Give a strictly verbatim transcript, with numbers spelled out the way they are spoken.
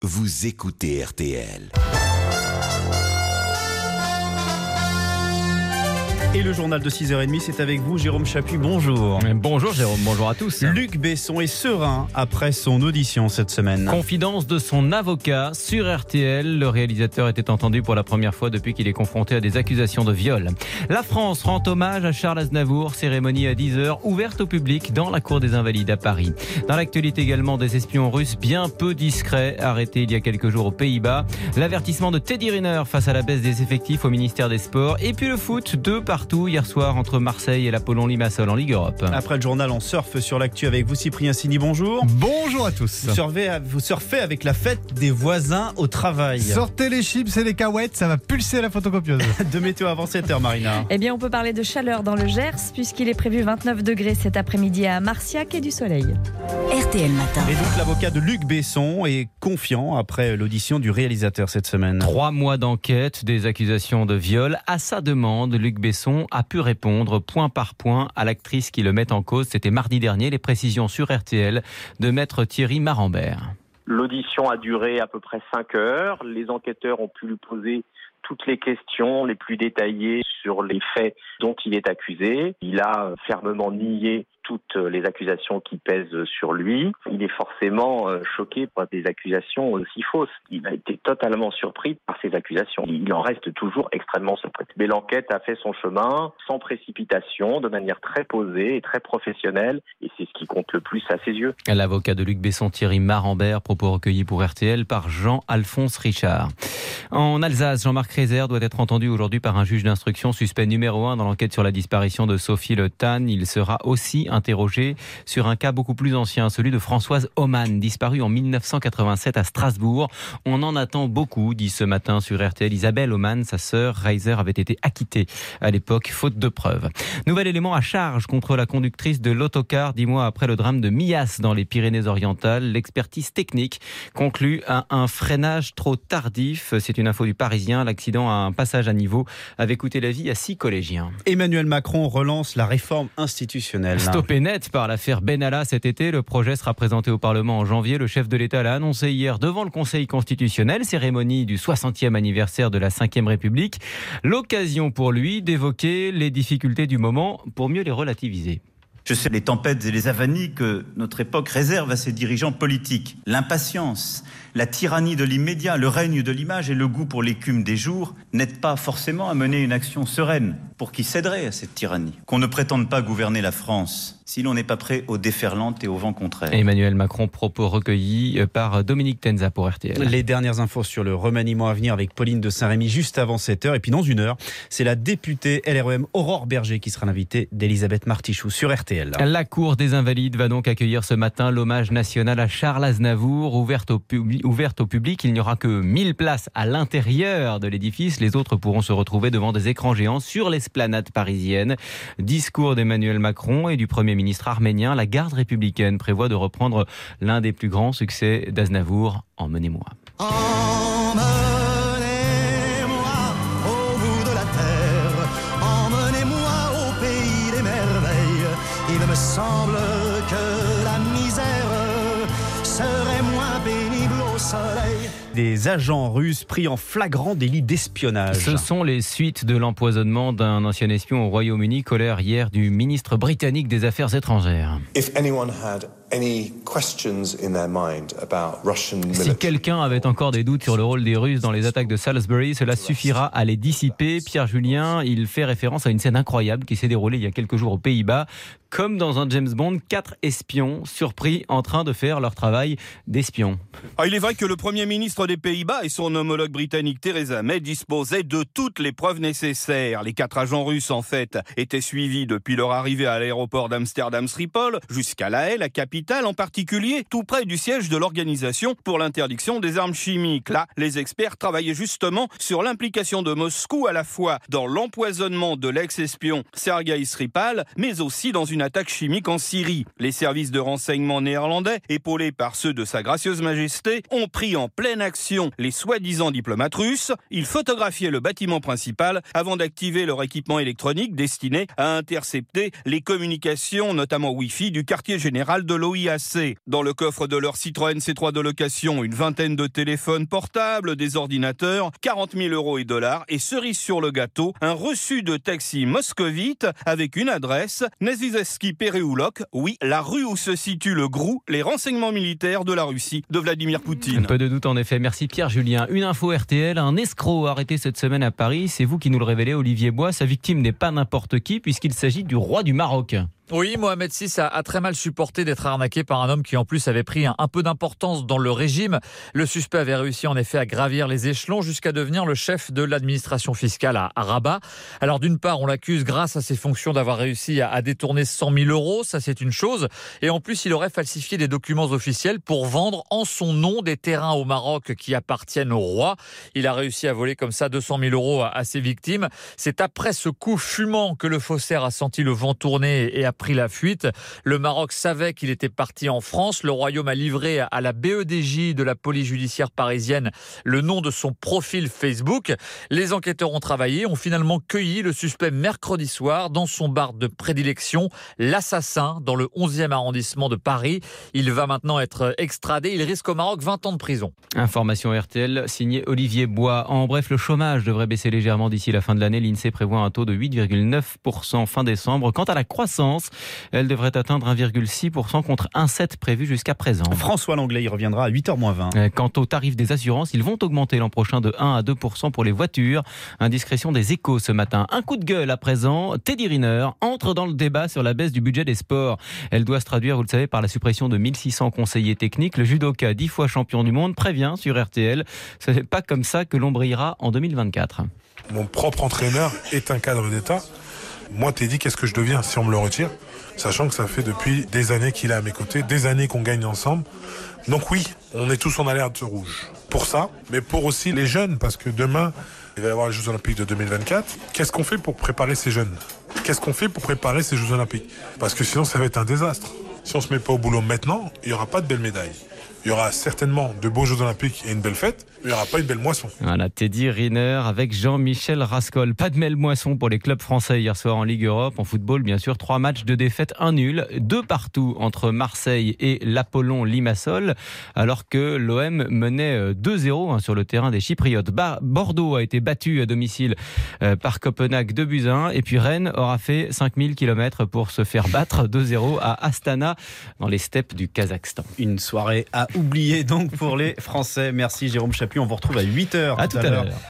Vous écoutez R T L. Et le journal de six heures trente, c'est avec vous, Jérôme Chapuis. Bonjour. Bonjour Jérôme, bonjour à tous. Luc Besson est serein après son audition cette semaine. Confidence de son avocat sur R T L. Le réalisateur était entendu pour la première fois depuis qu'il est confronté à des accusations de viol. La France rend hommage à Charles Aznavour. Cérémonie à dix heures, ouverte au public dans la Cour des Invalides à Paris. Dans l'actualité également, des espions russes bien peu discrets arrêtés il y a quelques jours aux Pays-Bas. L'avertissement de Teddy Riner face à la baisse des effectifs au ministère des Sports. Et puis le foot, deux partout hier soir entre Marseille et l'Apollon Limassol en Ligue Europe. Après le journal, on surfe sur l'actu avec vous, Cyprien Sini, bonjour. Bonjour à tous. Vous surfez, vous surfez avec la fête des voisins au travail. Sortez les chips et les cahuètes, ça va pulser à la photocopieuse. De météo avant sept heures, Marina. Eh bien, on peut parler de chaleur dans le Gers, puisqu'il est prévu vingt-neuf degrés cet après-midi à Marciac et du soleil. R T L Matin. Et donc, l'avocat de Luc Besson est confiant après l'audition du réalisateur cette semaine. Trois mois d'enquête, des accusations de viol. À sa demande, Luc Besson a pu répondre point par point à l'actrice qui le met en cause. C'était mardi dernier, les précisions sur R T L de maître Thierry Marambert. L'audition a duré à peu près cinq heures. Les enquêteurs ont pu lui poser toutes les questions les plus détaillées sur les faits dont il est accusé. Il a fermement nié toutes les accusations qui pèsent sur lui. Il est forcément choqué par des accusations aussi fausses. Il a été totalement surpris par ces accusations. Il en reste toujours extrêmement surpris. Mais l'enquête a fait son chemin sans précipitation, de manière très posée et très professionnelle, et c'est ce qui compte le plus à ses yeux. L'avocat de Luc Besson, Thierry Marambert, propos recueillis pour R T L par Jean-Alphonse Richard. En Alsace, Jean-Marc Reiser doit être entendu aujourd'hui par un juge d'instruction, suspect numéro un dans l'enquête sur la disparition de Sophie Le Tan. Il sera aussi interrogé sur un cas beaucoup plus ancien, celui de Françoise Aumann, disparue en mille neuf cent quatre-vingt-sept à Strasbourg. On en attend beaucoup, dit ce matin sur R T L Isabelle Aumann, sa sœur. Reiser avait été acquittée à l'époque, faute de preuves. Nouvel élément à charge contre la conductrice de l'autocar, dix mois après le drame de Millas dans les Pyrénées-Orientales. L'expertise technique conclut à un freinage trop tardif. C'est une info du Parisien. L'accident à un passage à niveau avait coûté la vie à six collégiens. Emmanuel Macron relance la réforme institutionnelle. Stoppé net par l'affaire Benalla cet été, le projet sera présenté au Parlement en janvier. Le chef de l'État l'a annoncé hier devant le Conseil constitutionnel, cérémonie du soixantième anniversaire de la cinquième République. L'occasion pour lui d'évoquer les difficultés du moment pour mieux les relativiser. Je sais les tempêtes et les avanies que notre époque réserve à ses dirigeants politiques. L'impatience, la tyrannie de l'immédiat, le règne de l'image et le goût pour l'écume des jours n'aident pas forcément à mener une action sereine pour qui céderait à cette tyrannie. Qu'on ne prétende pas gouverner la France si l'on n'est pas prêt aux déferlantes et aux vents contraires. Emmanuel Macron, propos recueillis par Dominique Tenza pour R T L. Les dernières infos sur le remaniement à venir avec Pauline de Saint-Rémy juste avant sept heures. Et puis dans une heure, c'est la députée L R E M Aurore Berger qui sera l'invitée d'Elisabeth Martichoux sur R T L. La Cour des Invalides va donc accueillir ce matin l'hommage national à Charles Aznavour. Ouverte au, pub- ouverte au public, il n'y aura que mille places à l'intérieur de l'édifice. Les autres pourront se retrouver devant des écrans géants sur l'esplanade parisienne. Discours d'Emmanuel Macron et du Premier ministre arménien. La garde républicaine prévoit de reprendre l'un des plus grands succès d'Aznavour, Emmenez-moi. Emmenez-moi au bout de la terre, emmenez-moi au pays des merveilles. Il me semble que la misère serait moins pénible au soleil. Des agents russes pris en flagrant délit d'espionnage. Ce sont les suites de l'empoisonnement d'un ancien espion au Royaume-Uni, colère hier du ministre britannique des Affaires étrangères. If anyone had any questions in their mind about Russian military... Si quelqu'un avait encore des doutes sur le rôle des Russes dans les attaques de Salisbury, cela suffira à les dissiper. Pierre Julien, il fait référence à une scène incroyable qui s'est déroulée il y a quelques jours aux Pays-Bas. Comme dans un James Bond, quatre espions surpris en train de faire leur travail d'espions. Ah, il est vrai que le Premier ministre des Pays-Bas et son homologue britannique Theresa May disposaient de toutes les preuves nécessaires. Les quatre agents russes, en fait, étaient suivis depuis leur arrivée à l'aéroport d'Amsterdam-Schiphol jusqu'à La Haye, la capitale, en particulier tout près du siège de l'Organisation pour l'interdiction des armes chimiques. Là, les experts travaillaient justement sur l'implication de Moscou à la fois dans l'empoisonnement de l'ex-espion Sergueï Skripal, mais aussi dans une attaque chimique en Syrie. Les services de renseignement néerlandais, épaulés par ceux de Sa Gracieuse Majesté, ont pris en pleine action les soi-disant diplomates russes. Ils photographiaient le bâtiment principal avant d'activer leur équipement électronique destiné à intercepter les communications, notamment Wi-Fi, du quartier général de l'O N U. Renault I A C. Dans le coffre de leur Citroën C trois de location, une vingtaine de téléphones portables, des ordinateurs, quarante mille euros et dollars et cerise sur le gâteau, un reçu de taxi moscovite avec une adresse, Nazizeski Pereoulok, oui, la rue où se situe le G R U, les renseignements militaires de la Russie de Vladimir Poutine. Peu de doute en effet, merci Pierre Julien. Une info R T L, un escroc arrêté cette semaine à Paris, c'est vous qui nous le révélez Olivier Bois, sa victime n'est pas n'importe qui puisqu'il s'agit du roi du Maroc. Oui, Mohamed six a, a très mal supporté d'être arnaqué par un homme qui en plus avait pris un, un peu d'importance dans le régime. Le suspect avait réussi en effet à gravir les échelons jusqu'à devenir le chef de l'administration fiscale à, à Rabat. Alors d'une part, on l'accuse grâce à ses fonctions d'avoir réussi à, à détourner cent mille euros, ça c'est une chose. Et en plus, il aurait falsifié des documents officiels pour vendre en son nom des terrains au Maroc qui appartiennent au roi. Il a réussi à voler comme ça deux cent mille euros à, à ses victimes. C'est après ce coup fumant que le faussaire a senti le vent tourner et a pris la fuite. Le Maroc savait qu'il était parti en France. Le Royaume a livré à la B E D J de la police judiciaire parisienne le nom de son profil Facebook. Les enquêteurs ont travaillé, ont finalement cueilli le suspect mercredi soir dans son bar de prédilection, l'Assassin, dans le onzième arrondissement de Paris. Il va maintenant être extradé. Il risque au Maroc vingt ans de prison. Information R T L, signé Olivier Bois. En bref, le chômage devrait baisser légèrement d'ici la fin de l'année. L'INSEE prévoit un taux de huit virgule neuf pour cent fin décembre. Quant à la croissance, elle devrait atteindre un virgule six pour cent contre un virgule sept pour cent prévu jusqu'à présent. François Langlais, il reviendra à huit heures moins vingt. Quant aux tarifs des assurances, ils vont augmenter l'an prochain de un à deux pour cent pour les voitures. Indiscrétion des Échos ce matin. Un coup de gueule à présent. Teddy Riner entre dans le débat sur la baisse du budget des sports. Elle doit se traduire, vous le savez, par la suppression de mille six cents conseillers techniques. Le judoka, dix fois champion du monde, prévient sur R T L. Ce n'est pas comme ça que l'on brillera en deux mille vingt-quatre. Mon propre entraîneur est un cadre d'État. Moi, Teddy, qu'est-ce que je deviens si on me le retire ? Sachant que ça fait depuis des années qu'il est à mes côtés, des années qu'on gagne ensemble. Donc oui, on est tous en alerte rouge. Pour ça, mais pour aussi les jeunes, parce que demain, il va y avoir les Jeux Olympiques de deux mille vingt-quatre. Qu'est-ce qu'on fait pour préparer ces jeunes ? Qu'est-ce qu'on fait pour préparer ces Jeux Olympiques ? Parce que sinon, ça va être un désastre. Si on ne se met pas au boulot maintenant, il n'y aura pas de belles médailles. Il y aura certainement de beaux Jeux Olympiques et une belle fête, mais il n'y aura pas une belle moisson. Voilà, Teddy Riner avec Jean-Michel Rascol. Pas de belle moisson pour les clubs français hier soir en Ligue Europe. En football, bien sûr, trois matchs de défaite, un nul, deux partout entre Marseille et l'Apollon Limassol, alors que l'O M menait deux zéro sur le terrain des Chypriotes. Bah, Bordeaux a été battu à domicile par Copenhague deux buts à un, et puis Rennes aura fait cinq mille kilomètres pour se faire battre deux zéro à Astana dans les steppes du Kazakhstan. Une soirée à oublier donc pour les Français. Merci Jérôme Chapuis, on vous retrouve à huit heures. À tout à l'heure.